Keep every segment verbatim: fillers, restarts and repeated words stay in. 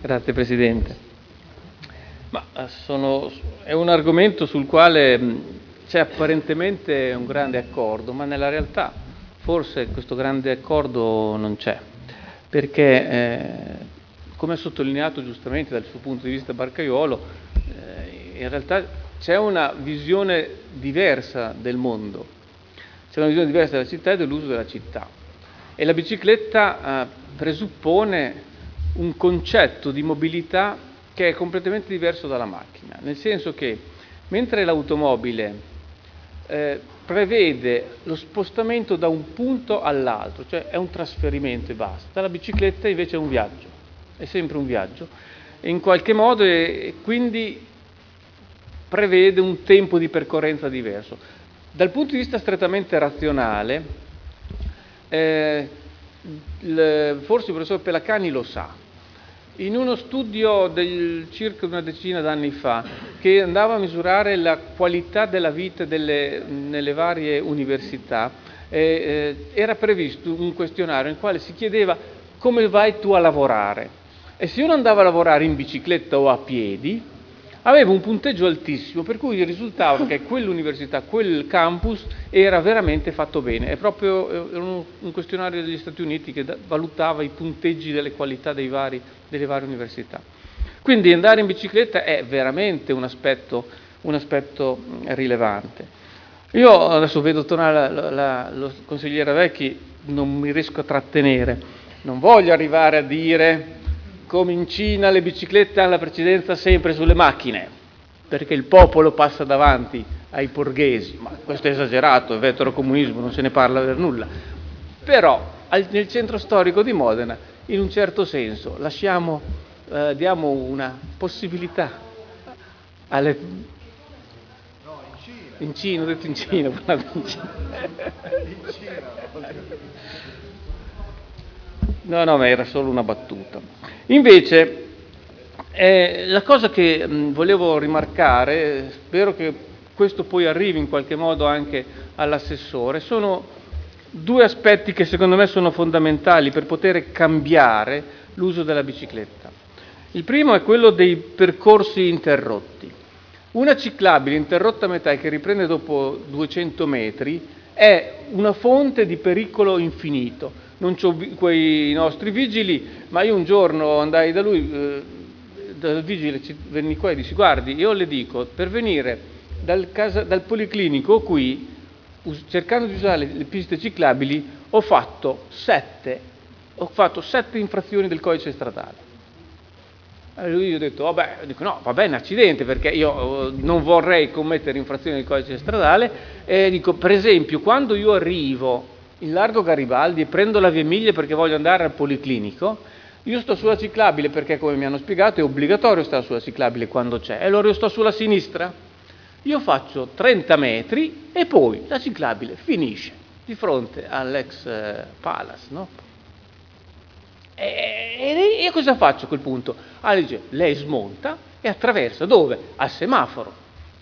Grazie Presidente. Ma sono, è un argomento sul quale c'è apparentemente un grande accordo, ma nella realtà forse questo grande accordo non c'è, perché eh, come ha sottolineato giustamente dal suo punto di vista Barcaiuolo, eh, in realtà c'è una visione diversa del mondo, c'è una visione diversa della città e dell'uso della città, e la bicicletta eh, presuppone un concetto di mobilità che è completamente diverso dalla macchina, nel senso che mentre l'automobile eh, prevede lo spostamento da un punto all'altro, cioè è un trasferimento e basta, la bicicletta invece è un viaggio, è sempre un viaggio, e in qualche modo e quindi prevede un tempo di percorrenza diverso. Dal punto di vista strettamente razionale, eh, il, forse il professor Pelacani lo sa. In uno studio del circa una decina d'anni fa, che andava a misurare la qualità della vita delle, nelle varie università, eh, eh, era previsto un questionario nel quale si chiedeva come vai tu a lavorare. E se uno andava a lavorare in bicicletta o a piedi, aveva un punteggio altissimo, per cui risultava che quell'università, quel campus era veramente fatto bene. È proprio un, un questionario degli Stati Uniti che da, valutava i punteggi delle qualità dei vari, delle varie università. Quindi andare in bicicletta è veramente un aspetto, un aspetto rilevante. Io adesso vedo tornare la, la, lo consigliere Vecchi, non mi riesco a trattenere, non voglio arrivare a dire come in Cina le biciclette hanno la precedenza sempre sulle macchine, perché il popolo passa davanti ai borghesi, ma questo è esagerato, è veterocomunismo, non se ne parla per nulla. Però nel centro storico di Modena, in un certo senso, lasciamo, eh, diamo una possibilità alle... No, in Cina. In Cina, ho detto in Cina, ho parlato in Cina. In Cina. No, no, ma era solo una battuta. Invece, eh, la cosa che mh, volevo rimarcare, spero che questo poi arrivi in qualche modo anche all'assessore, sono due aspetti che secondo me sono fondamentali per poter cambiare l'uso della bicicletta. Il primo è quello dei percorsi interrotti. Una ciclabile interrotta a metà e che riprende dopo duecento metri è una fonte di pericolo infinito. Non c'ho quei nostri vigili, ma io un giorno andai da lui, eh, dal vigile, venni qua e dissi: guardi, io le dico, per venire dal, casa, dal policlinico qui, us- cercando di usare le, le piste ciclabili, ho fatto sette, ho fatto sette infrazioni del codice stradale. E lui gli ho detto, vabbè, dico, no, va bene, accidente, perché io non vorrei commettere infrazioni del codice stradale, e dico, per esempio, quando io arrivo in largo Garibaldi e prendo la via Emilia perché voglio andare al policlinico, io sto sulla ciclabile perché, come mi hanno spiegato, è obbligatorio stare sulla ciclabile quando c'è, e allora io sto sulla sinistra. Io faccio trenta metri e poi la ciclabile finisce di fronte all'ex eh, Palace, no? E, e io cosa faccio a quel punto? Ah, dice, lei smonta e attraversa dove? Al semaforo.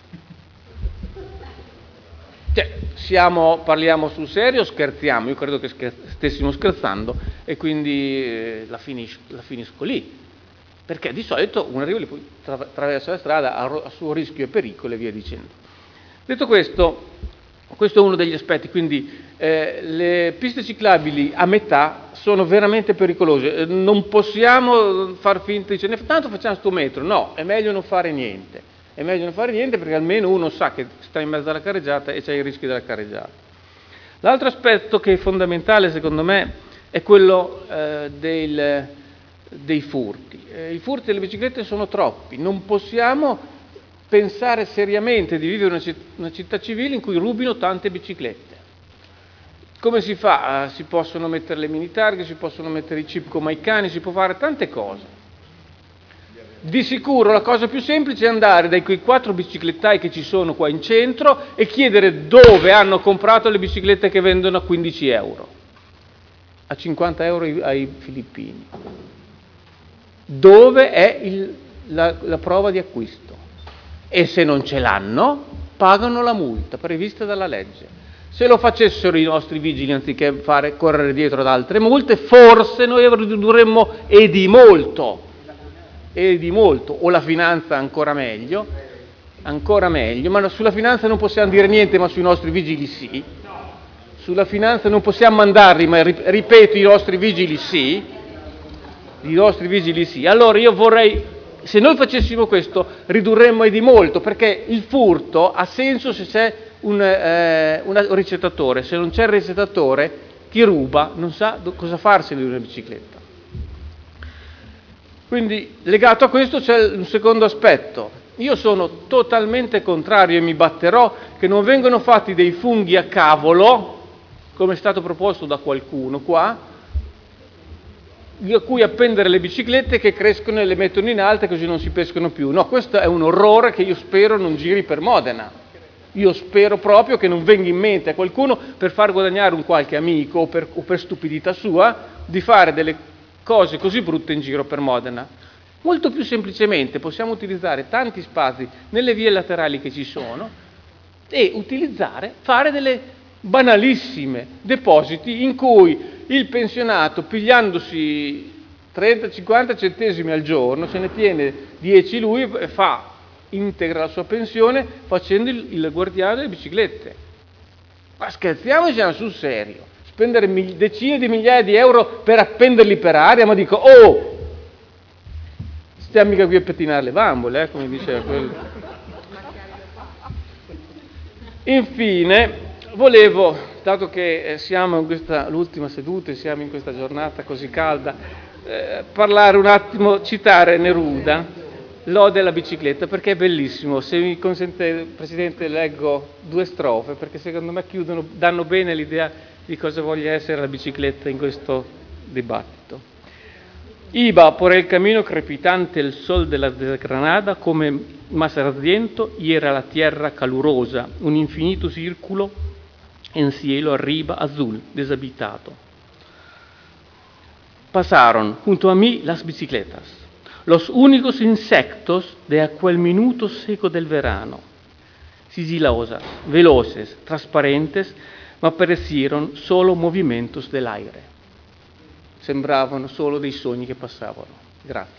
Cioè, siamo, parliamo sul serio o scherziamo? Io credo che scher- stessimo scherzando e quindi eh, la, finis- la finisco lì, perché di solito un arrivo poi tra- attraversa la strada a, ro- a suo rischio e pericolo e via dicendo. Detto questo, questo è uno degli aspetti, quindi eh, le piste ciclabili a metà sono veramente pericolose, eh, non possiamo far finta di dire tanto facciamo sto metro, no, è meglio non fare niente. È meglio non fare niente perché almeno uno sa che sta in mezzo alla carreggiata e c'è i rischi della carreggiata. L'altro aspetto che è fondamentale secondo me è quello eh, del, dei furti. Eh, I furti delle biciclette sono troppi, non possiamo pensare seriamente di vivere una città, una città civile in cui rubino tante biciclette. Come si fa? Eh, si possono mettere le mini targhe, si possono mettere i chip come ai cani, si può fare tante cose. Di sicuro la cosa più semplice è andare dai quei quattro biciclettai che ci sono qua in centro e chiedere dove hanno comprato le biciclette che vendono a quindici euro, a cinquanta euro ai filippini. Dove è il, la, la prova di acquisto? E se non ce l'hanno, pagano la multa prevista dalla legge. Se lo facessero i nostri vigili anziché fare correre dietro ad altre multe, forse noi ridurremmo e di molto e di molto, o la finanza ancora meglio, ancora meglio, ma sulla finanza non possiamo dire niente, ma sui nostri vigili sì. Sulla finanza non possiamo mandarli, ma ripeto, i nostri vigili sì. I nostri vigili sì. Allora io vorrei, se noi facessimo questo, ridurremmo di molto, perché il furto ha senso se c'è un, eh, un ricettatore. Se non c'è il ricettatore, chi ruba non sa cosa farsi di una bicicletta. Quindi legato a questo c'è un secondo aspetto. Io sono totalmente contrario e mi batterò che non vengano fatti dei funghi a cavolo, come è stato proposto da qualcuno qua, a cui appendere le biciclette che crescono e le mettono in alto e così non si pescano più. No, questo è un orrore che io spero non giri per Modena. Io spero proprio che non venga in mente a qualcuno, per far guadagnare un qualche amico o per, o per stupidità sua, di fare delle cose così brutte in giro per Modena. Molto più semplicemente possiamo utilizzare tanti spazi nelle vie laterali che ci sono e utilizzare, fare delle banalissime depositi in cui il pensionato, pigliandosi trenta cinquanta centesimi al giorno, se ne tiene dieci lui e fa, integra la sua pensione facendo il, il guardiano delle biciclette. Ma scherziamoci sul serio. Spendere decine di migliaia di euro per appenderli per aria, ma dico, oh, stiamo mica qui a pettinare le bambole, eh, come diceva quello. Infine, volevo, dato che siamo in questa, l'ultima seduta e siamo in questa giornata così calda, eh, parlare un attimo, citare Neruda, l'Ode alla bicicletta, perché è bellissimo. Se mi consente, Presidente, leggo due strofe, perché secondo me chiudono, danno bene l'idea di cosa voglia essere la bicicletta in questo dibattito. Iba por el camino crepitante el sol de la desgranada, come más ardiento hiera la tierra calurosa, un infinito círculo en cielo arriba azul, deshabitado. Pasaron junto a mí las bicicletas, los únicos insectos de aquel minuto seco del verano, sigilosas, veloces, transparentes, ma parecieron solo movimientos del aire. Sembravano solo dei sogni che passavano. Grazie.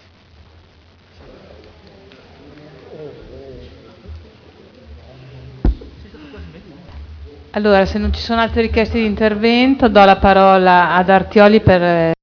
Allora, se non ci sono altre richieste di intervento, do la parola ad Artioli per